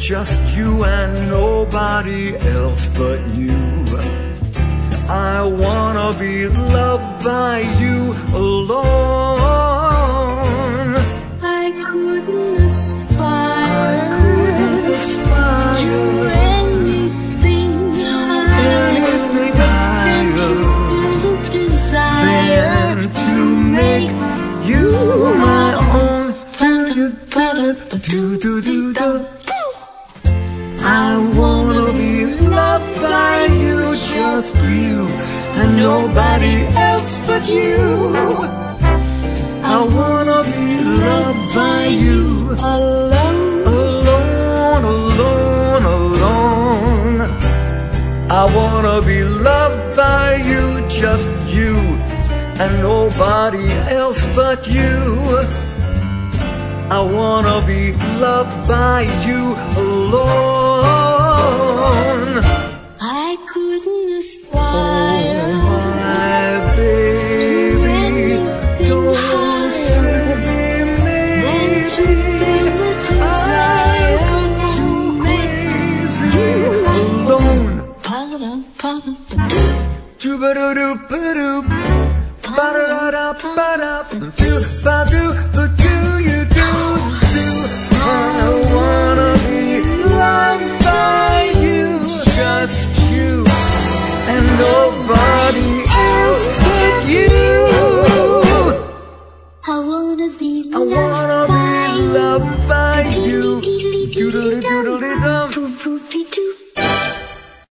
just you and nobody else but you. I wanna be loved by you alone. I couldn't aspire to anything higher than desire to make you my own. I wanna be loved by you, just you and nobody else but you. I wanna be loved by you alone. Alone, alone, alone. I wanna be loved by you, just you and nobody else but you. I wanna be loved by you alone. I couldn't aspire my baby, don't say maybe. I've gone too crazy alone. Do-ba-do-do-ba-do, ba-da-da-da-ba-da, do you do? I wanna be loved by you, just you and nobody else but you. I wanna be I wanna be loved by you. Doodly doodly dum.